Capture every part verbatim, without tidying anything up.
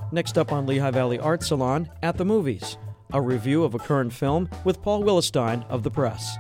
Next up on Lehigh Valley Art Salon, At the Movies, a review of a current film with Paul Willestein of The Press.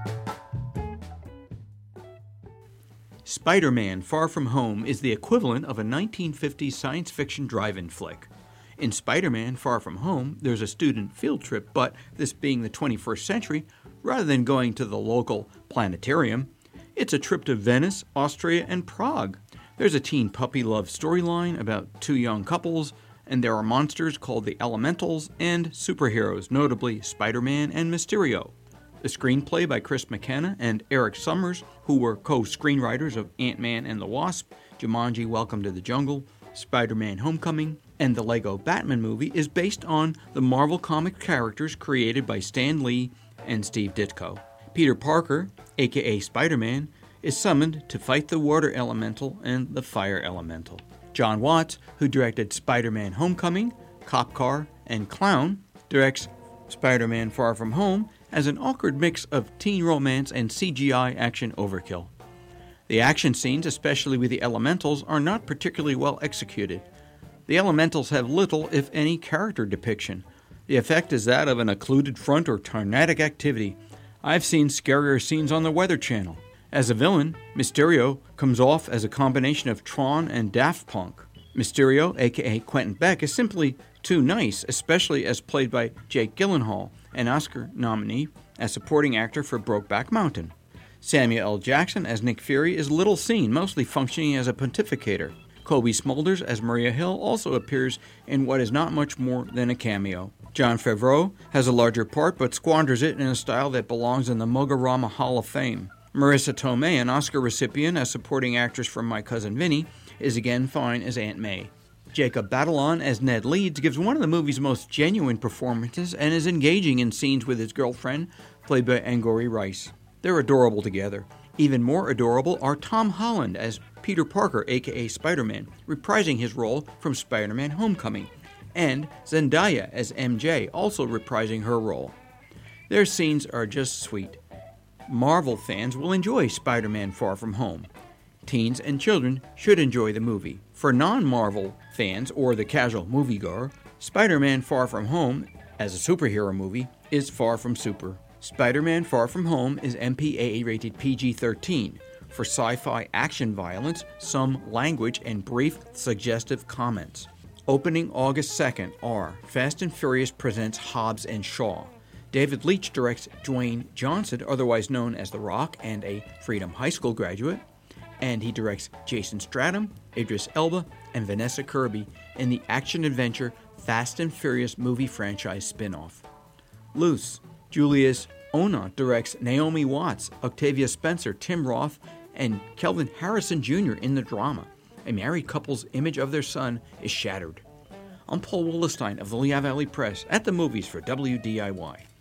Spider-Man: Far From Home is the equivalent of a nineteen fifties science fiction drive-in flick. In Spider-Man: Far From Home, there's a student field trip, but this being the twenty-first century, rather than going to the local planetarium, it's a trip to Venice, Austria, and Prague. There's a teen puppy love storyline about two young couples, and there are monsters called the Elementals and superheroes, notably Spider-Man and Mysterio. The screenplay by Chris McKenna and Eric Summers, who were co-screenwriters of Ant-Man and the Wasp, Jumanji: Welcome to the Jungle, Spider-Man: Homecoming, and the Lego Batman movie, is based on the Marvel comic characters created by Stan Lee and Steve Ditko. Peter Parker, aka Spider-Man, is summoned to fight the Water Elemental and the Fire Elemental. John Watts, who directed Spider-Man: Homecoming, Cop Car, and Clown, directs Spider-Man: Far From Home as an awkward mix of teen romance and C G I action overkill. The action scenes, especially with the Elementals, are not particularly well executed. The Elementals have little, if any, character depiction. The effect is that of an occluded front or tornadic activity. I've seen scarier scenes on the Weather Channel. As a villain, Mysterio comes off as a combination of Tron and Daft Punk. Mysterio, aka Quentin Beck, is simply too nice, especially as played by Jake Gyllenhaal, an Oscar nominee as supporting actor for Brokeback Mountain. Samuel L. Jackson as Nick Fury is little seen, mostly functioning as a pontificator. Kobe Smulders as Maria Hill also appears in what is not much more than a cameo. Jon Favreau has a larger part but squanders it in a style that belongs in the Mogarama Hall of Fame. Marissa Tomei, an Oscar recipient as supporting actress for My Cousin Vinny, is again fine as Aunt May. Jacob Batalon as Ned Leeds gives one of the movie's most genuine performances and is engaging in scenes with his girlfriend, played by Angourie Rice. They're adorable together. Even more adorable are Tom Holland as Peter Parker, aka Spider-Man, reprising his role from Spider-Man: Homecoming, and Zendaya as M J, also reprising her role. Their scenes are just sweet. Marvel fans will enjoy Spider-Man: Far From Home. Teens and children should enjoy the movie. For non-Marvel fans or the casual moviegoer, Spider-Man: Far From Home, as a superhero movie, is far from super. Spider-Man: Far From Home is M P A A rated P G thirteen. For sci-fi action violence, some language, and brief, suggestive comments. Opening August second are Fast and Furious presents Hobbs and Shaw. David Leitch directs Dwayne Johnson, otherwise known as The Rock and a Freedom High School graduate, and he directs Jason Statham, Idris Elba, and Vanessa Kirby in the action-adventure Fast and Furious movie franchise spin-off. Loose, Julius Onah directs Naomi Watts, Octavia Spencer, Tim Roth, and Kelvin Harrison Junior in the drama. A married couple's image of their son is shattered. I'm Paul Willestein of the Lehigh Valley Press at the movies for W D I Y.